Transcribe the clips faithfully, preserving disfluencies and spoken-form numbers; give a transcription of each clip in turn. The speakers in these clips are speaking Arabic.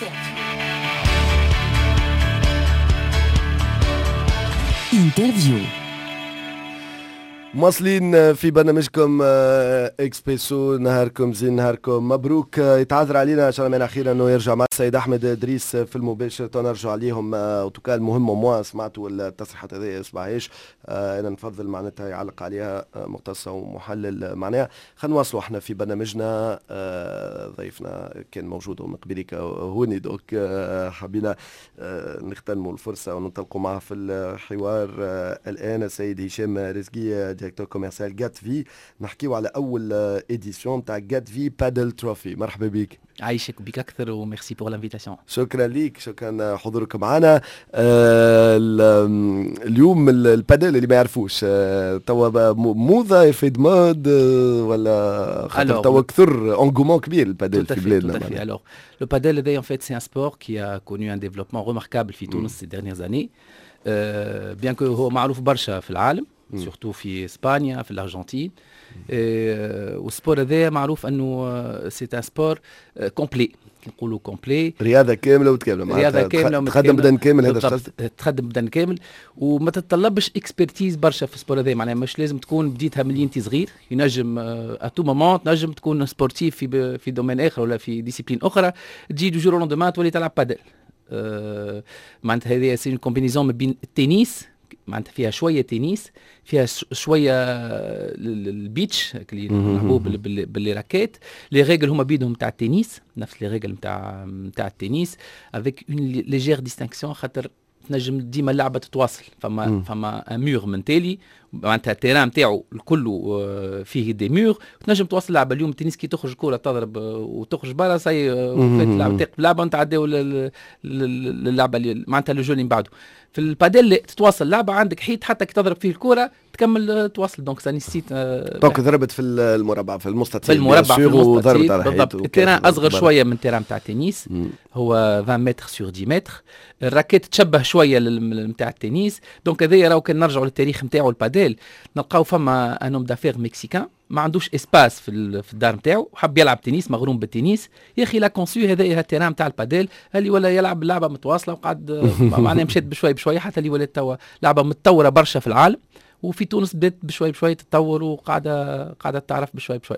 انترفيو. مواصلين في برنامجكم اكسبريسو. نهاركم زين، نهاركم مبروك. يتعذر علينا ان شاء الله من اخيرا انه يرجع مع السيد احمد ادريس في المباشر. تنرجع عليهم اوتوكا. المهم موا سمعتوا التصريحات هذه اسمعيش. انا نفضل معناتها يعلق عليها مختصه ومحلل معناها. خلينا نواصلوا احنا في برنامجنا. ضيفنا كان موجود من قبلك هوني دوك حبينا نغتنموا الفرصه وننطلقوا معه في الحوار. الان السيد هشام رزقي ديريكتور كوميرسيال جات في. نحكيو على اول اديسيون تاع جات في بادل تروفي. مرحبا بك. عايشك بك اكثر وميرسي بور لانفيتاسيون. شكرا ليك، شكرا حضورك معنا. آه اليوم البادل اللي ما يعرفوش آه توا موضه يفيد مود آه ولا خاطر توا كثر انغومون كبير البادل في بلادنا. Alors le padel en fait c'est un sport qui a connu un développement remarquable في تونس ces dernières années. Euh, bien que هو معروف برشا في العالم surtout في اسبانيا في الارجنتين. والسبور هذا معروف انه سي ان سبور كومبلي نقولوا كومبلي، رياضه كامله وتكامله معناتها رياضه كامله تخدم بدن كامل. هذا تخدم بدن كامل وما تتطلبش اكسبرتيز برشا في السبور هذا. معناها مش لازم تكون بديتها من انت صغير، ينجم اتو مومون تنجم تكون سبورتيف في في دومين اخر ولا في ديسيبلين اخرى، تجي دو جور لوندومان تولي تلعب بادل. أه معناتها هذه سي كومبينيزون ما بين التنس، معناتها فيها شويه تنس، فيها شويه البيتش اللي نلعبوا باللي راكيت. لي ريغل هما بيدهم تاع التنس، نفس لي ريغل نتاع نتاع التنس افيك اون ليجير ديستانكسيون، خاطر تنجم ديما اللعبه تتواصل. فما مم. فما ان مور من تالي معناتها التيران نتاعو الكل فيه دي مور، تنجم تواصل اللعبه. اليوم التنس كي تخرج كره تضرب وتخرج برا ساي فات اللعبه تقف اللعبه ونتعداو للعبه معناتها لو جو اللي من بعده. في البادل تتواصل اللعبه، عندك حيط حتى كي تضرب فيه الكره تكمل تواصل. دونك ساني سيت دونك ضربت في المربع في المستطيل في المربع في المستطيل بالضبط. التيران اصغر برا. شويه من التيران تاع التنس، هو عشرين متر سور عشرة متر. الراكيت تشبه شويه نتاع التنس. دونك هذايا راهو كان نرجعوا للتاريخ نتاعو البادل نلقاو فما ان اوم دافير مكسيكان ما عندوش اسباس في في الدار نتاعو، حب يلعب تنس، مغروم بالتنس. يا اخي لا كونسو هذايا التيران نتاع البادل اللي ولا يلعب اللعبه متواصله وقعد معناها مشات بشوي بشوي حتى اللي ولات توا لعبه متطوره برشا في العالم. وفي تونس بدات بشوي بشوي تتطور وقاعده قاعده تعرف بشوي بشوي.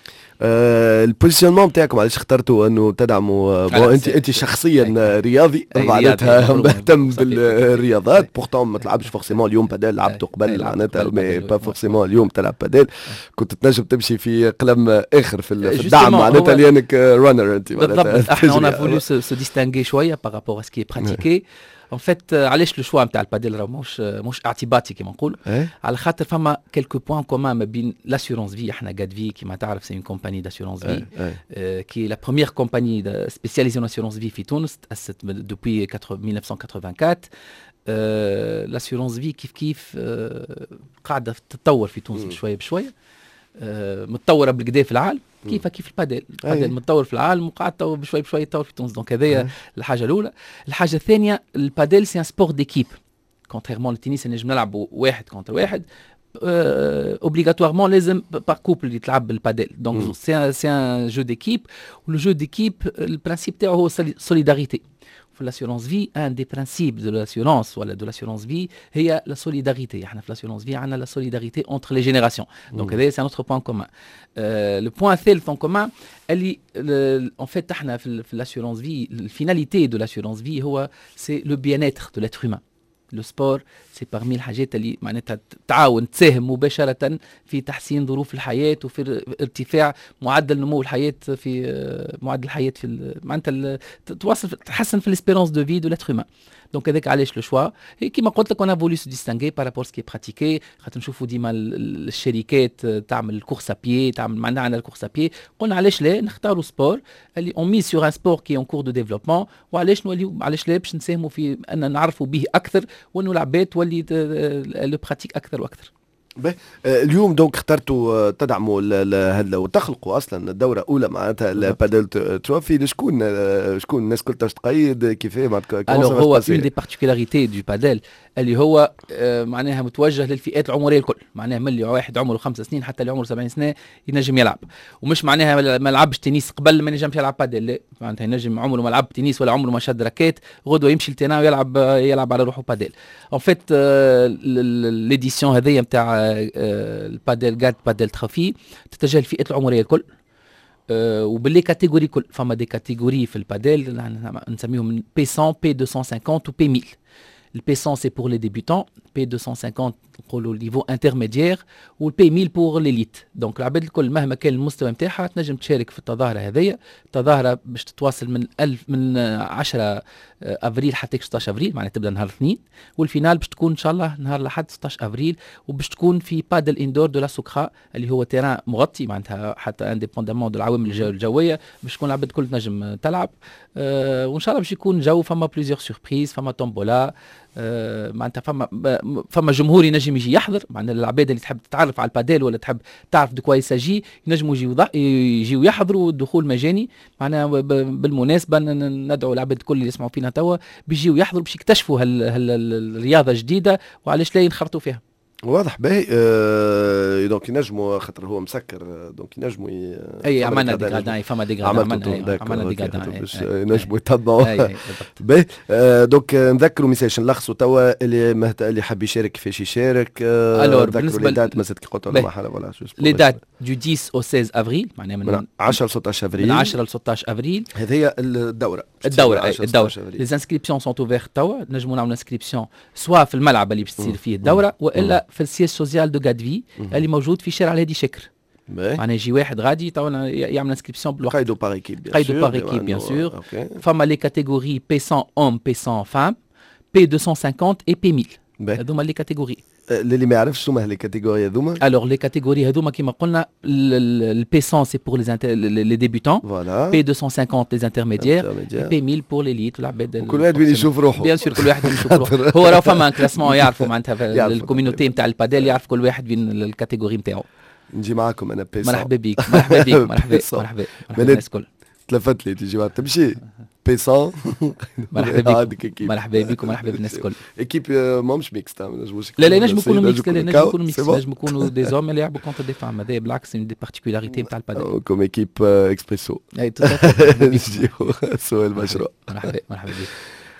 أه البوزيشنمون نتاعكم علاش اخترتوا انه تدعموا بون انت انت شخصيا رياضي معناتها مهتم بالرياضات بورتون ما تلعبش فورسيمون اليوم بادل، لعبته قبل معناتها مي با فورسيمون اليوم تلعب بادل. كنت تنجم تمشي في قلم اخر في الدعم معناتها لانك رانر انت معناتها. بالضبط احنا اون فولو سو ديستانغي شويه بارابور ا سكي براتيكي. ان فيت علاش لو شوا نتاع البادل راه مش مش اعتباطي كيما نقول، على خاطر فما كيلكو بوين كومان ما بين لاسيورونس في. احنا جاد في كيما تعرف سي اون كومباني داسيورونس في كي لا بروميير كومباني سبيسياليزي اون اسيورونس في في تونس، تاسست دوبوي ألف وتسعمائة وأربعة وثمانين. لاسيورونس في كيف كيف قاعده تتطور في تونس بشويه بشويه، متطوره بالكدا في العالم كيف كيف البادل. البادل متطور في العالم وقاعد تطور بشوي بشوي يتطور في تونس. دونك هذايا الحاجه الاولى. الحاجه الثانيه البادل سي ان سبور ديكيب كونتريرمون للتنس نجم نلعبوا واحد كونتر واحد. اوبليغاتوارمون لازم بار كوبل اللي تلعب بالبادل. دونك سي سي ان جو ديكيب. ولو جو ديكيب البرانسيب تاعو هو سوليداريتي. في l'assurance vie un des principes de l'assurance ولا de l'assurance vie هي la solidarité. احنا في l'assurance vie عندنا la solidarité entre les générations. donc هذا c'est un autre point commun. euh, le point الثالث en commun اللي en fait احنا في l'assurance vie الفيناليتي de l'assurance vie هو c'est le bien-être de l'être humain. لو سبور سي بارمي الحاجات اللي معناتها تعاون تساهم مباشرة في تحسين ظروف الحياة وفي ارتفاع معدل نمو الحياة، في معدل الحياة في معناتها توصل تحسن في الاسبيرونس دو في دو لاتر هومان. دونك هذاك علاش لو شوا هي كيما قلت لك انا فولي سو ديستانغي بارابور سكي براتيكي. خاطر نشوفوا ديما الشركات تعمل كورس ابيي، تعمل معنا عندنا الكورس ابيي، قلنا علاش لا نختاروا سبور اللي اون ميز سور ان سبور كي اون كور دو ديفلوبمون. وعلاش نوليو علاش لا باش نساهموا في ان نعرفوا به اكثر وانه العباد تولي لو براتيك اكثر واكثر. به اليوم دونك اخترتوا تدعموا هذا وتخلقوا اصلا الدوره الاولى معناتها البادل تروفي لشكون شكون الناس كلها تقيد كيفاه معناتها الوغ هو اون دي بارتيكولاريتي دو بادل اللي هو معناها متوجه للفئات العمريه الكل، معناها من اللي واحد عمره خمس سنين حتى اللي عمره سبعين سنه ينجم يلعب، ومش معناها ما لعبش تنس قبل ما ينجمش يلعب بادل، لا معناتها ينجم عمره ما لعب تنس ولا عمره ما شد راكيت غدوه يمشي للتيران ويلعب يلعب على روحه بادل. ان فيت ليديسيون هذيا نتاع البادل جاد بادل تروفي تتجه للفئات العمريه الكل أه وباللي كاتيجوري كل، فما دي كاتيجوري في البادل نسميهم بي مية بي مئتين وخمسين و بي مية. البي مية سي بور لي ديبيوتون، بي مئتين وخمسين نقولوا النيفو انترميديير، والبي مية بور ليليت. دونك العباد الكل مهما كان المستوى نتاعها تنجم تشارك في التظاهره هذيا. التظاهره باش تتواصل من ألف من عشرة افريل حتى ستة عشر افريل، معناها تبدا نهار الاثنين، والفينال باش تكون ان شاء الله نهار الاحد ستة عشر افريل، وباش تكون في بادل اندور دو لا سوكرا اللي هو تيران مغطي معناتها حتى انديبوندامون دو العوامل الجويه باش تكون العباد الكل تنجم تلعب. أه وان شاء الله باش يكون جو فما بليزيور سوربريز، فما تومبولا، أه معناتها فما فما جمهور ينجم يجي يحضر، معناتها العباد اللي تحب تتعرف على البادل ولا تحب تعرف دو كوا يساجي ينجموا يجيو يجيو يحضروا، الدخول مجاني. معناها بالمناسبه ندعو العباد الكل اللي يسمعوا فينا توا بيجيو يحضروا باش يكتشفوا هال الرياضه جديده وعلاش لا ينخرطوا فيها. واضح باهي. أه دونك ينجموا خاطر هو مسكر دونك ينجموا ي... اي عملنا ديغادان فما ديغادان عملنا ديغادان باش ينجموا يتبعوا باهي. أه دونك نذكروا ميساج نلخصوا توا اللي مهت... اللي حاب يشارك كيفاش يشارك. أه بالنسبه للدات مازال كي قلت لهم حاله ولا شو لي دات دو عشرة او ستة عشر افريل، معناها من عشرة ل ستة عشر افريل، من عشرة ل ستة عشر افريل. هذه هي الدوره الدوره اي الدوره. لي انسكريبسيون سون اوفير توا، نجموا نعملوا انسكريبسيون سواء في الملعب اللي باش تصير فيه الدوره والا في السياج سوسيال دو غادفي اللي موجود في شارع الهادي شكر. معناها يجي واحد غادي تو يعمل انسكريبسيون بالوقت. قيدو بار ايكيب بيان سور، قيدو بار ايكيب بيان سور. فما لي كاتيجوري بي مية homme بي مية femme، بي مئتين وخمسين اي بي مية. هذوما لي كاتيجوري. اللي ما يعرفش شنو لي كاتيجوري هذوما. الوغ لي كاتيجوري هذوما كيما قلنا البي مية سي بور لي ديبيوتون، بي مئتين وخمسين لي انترميديير، بي مية بور ليليت والعباد. كل واحد وين يشوف روحه. بيان سور كل واحد وين يشوف روحه. هو راه فما كلاسمون يعرفوا معناتها الكوميونيتي نتاع البادل يعرف كل واحد وين الكاتيجوري نتاعو. نجي معاكم انا بي مرحبا بيك مرحبا بيك مرحبا مرحبا الناس الكل. تلفت لي تجي تمشي بيسون. مرحبا بك مرحبا بك ومرحبا بالناس الكل. ايكيب ماهمش ميكس، لا لا نجم يكونوا ميكس، لا نجم يكونوا ميكس، نجم يكونوا دي زوم اللي يلعبوا كونتر دي فام. هذا بالعكس دي بارتيكولاريتي نتاع البادل كوم ايكيب اكسبريسو. اي تو سوى المشروع. مرحبا مرحبا بك.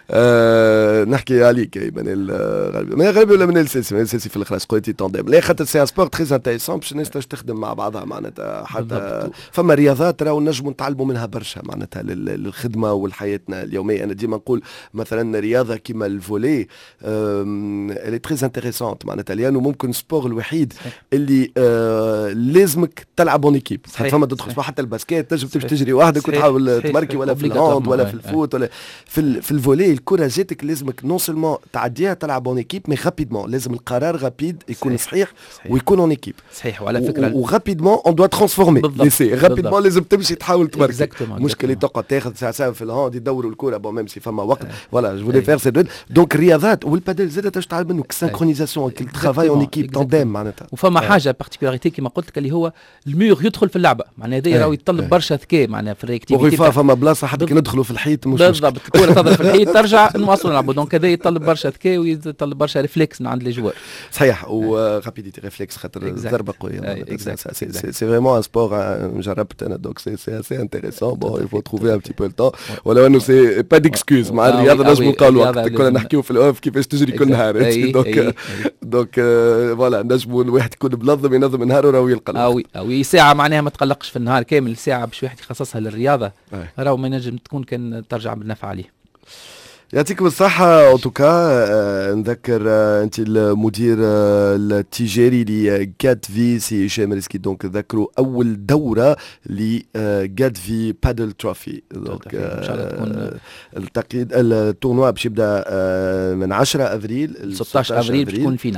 أه نحكي عليك يا منال غالبي، من غالبي ولا منال سيسي؟ منال سيسي في الاخلاص قلتي تونديم، لا خاطر سي ان سبور تري انتيريسون باش الناس تخدم مع بعضها معناتها. حتى فما رياضات راهو نجموا نتعلموا منها برشا معناتها للخدمه والحياتنا اليوميه. انا ديما نقول مثلا رياضه كيما الفولي اللي تري انتيريسونت معناتها، لانه ممكن سبور الوحيد اللي أه لازمك تلعب اون ايكيب. فما تدخل حتى الباسكيت تنجم تمشي تجري وحدك وتحاول تماركي، ولا في الهاند ولا في الفوت ولا في في الفولي. الكره جاتك لازمك نون سولمون تعديها تلعب اون ايكيب، مي رابيدمون لازم القرار رابيد يكون صحيح, صحيح. ويكون اون ايكيب صحيح. وعلى فكره ورابيدمون اون دوا ترانسفورمي ليسي رابيدمون، لازم تمشي تحاول تماركي. مشكل تقعد تاخذ ساعه ساعه في الهاند يدوروا الكره بون ميم سي فما وقت. فوالا جو فولي فير سي دونك الرياضات والبادل زاد تاش تعلم منك سانكرونيزاسيون كل ترافاي اون ايكيب تونديم معناتها. وفما حاجه بارتيكولاريتي كيما قلت لك اللي هو الميور يدخل في اللعبه، معناها هذا راهو يتطلب برشا ذكاء معناها في الرياكتيفيتي. فما بلاصه حتى كي ندخلوا في الحيط مش بالضبط، الكره تضرب في الحيط ترجع نواصلوا نلعبوا. دونك هذا يتطلب برشا ذكاء ويتطلب برشا ريفلكس من عند لي جوار. صحيح، ورابيديتي ريفلكس خاطر ضربه قويه. سي فريمون ان سبور جربت انا، دونك سي سي اسي انتيريسون. بون يفو تروفي ان بتي بو التون، ولو انه سي با ديكسكوز مع الرياضه. نجم نلقاو الوقت كنا نحكيو في الاوف كيفاش تجري كل نهار. دونك دونك فوالا نجموا الواحد يكون منظم ينظم نهاره راهو يلقى. اوي اوي ساعه معناها ما تقلقش في النهار كامل، ساعه باش واحد يخصصها للرياضه راهو ما نجم تكون كان ترجع بالنفع عليه. يعطيكم الصحة. أوتوكا آه نذكر آه أنت المدير آه التجاري لجاد في سي هشام ريسكي. دونك ذكروا أول دورة لجاد في بادل تروفي. دونك إن شاء الله تكون التقييد التورنوا باش يبدا آه من عشرة أفريل ستة عشر أفريل باش تكون فينال.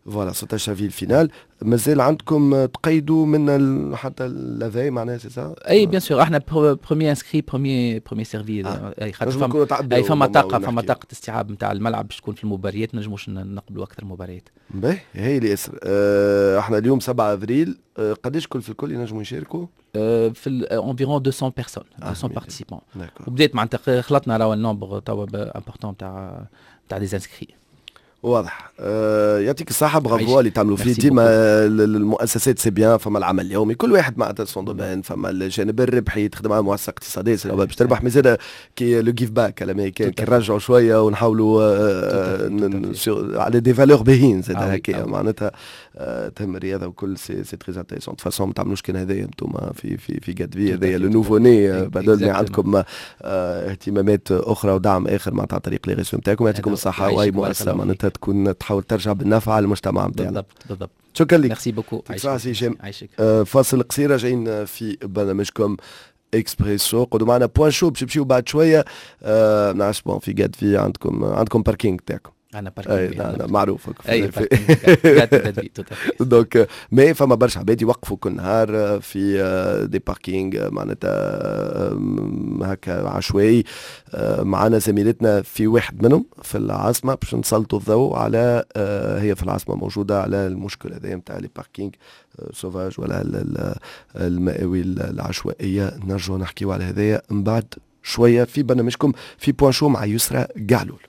فوالا ستة عشر في الفينال. مازال عندكم تقيدوا من ال... حتى لافي معناها سي سا؟ اي بيان سور احنا بروميي انسكري بروميي بروميي سيرفي. اي خاطر فما اي فما طاقه فما طاقه استيعاب نتاع الملعب باش تكون في المباريات، ما نجموش نقبلوا اكثر مباريات. باهي هي اللي ياسر. أه احنا اليوم سبعة افريل. أه قداش كل في الكل ينجموا يشاركوا؟ أه في انفيرون مئتين بيرسون مئتين بارتيسيبون. وبدات معناتها خلطنا راهو النومبر توا امبورطون تاع تاع دي انسكري. واضح. أه يعطيك الصحة، برافو اللي تعملوا فيه ديما. المؤسسات سي بيان، فما العمل اليومي كل واحد مع سون دومين، فما الجانب الربحي تخدم على مؤسسة اقتصادية باش تربح، مي زاد كي لو جيف باك الامريكان كي نرجعوا شوية ونحاولوا أه على دي فالور باهين زاد هكايا معناتها. أه تهم الرياضة وكل سي سي تري انتيريسون. دو فاسون ما تعملوش كان هذايا انتوما في في في قدفي هذايا لو نوفو ني بدل عندكم أه اهتمامات أخرى ودعم آخر معناتها عن طريق لي ريسو نتاعكم. يعطيكم الصحة وهي مؤسسة معناتها تكون تحاول ترجع بالنفع على المجتمع نتاعنا. بالضبط بالضبط. شكرا لك. ميرسي بوكو. عايشك. آه فاصل قصير راجعين في برنامجكم اكسبريسو. قعدوا معنا بوان شو باش نمشيو بعد شويه. آه نعرفش بون في قد في عندكم عندكم باركينج تاعكم. انا باركينج. انا معروف. اي باركينج. دونك مي فما برشا عباد يوقفوا كل نهار في دي باركينج معناتها هكا عشوائي. معنا زميلتنا في واحد منهم في العاصمه باش نسلطوا الضوء على هي في العاصمه موجوده على المشكل هذا نتاع لي باركينج سوفاج ولا المآوي العشوائيه. نرجعوا نحكيوا على هذايا من بعد شويه في برنامجكم في بوان شو مع يسرى قعلول.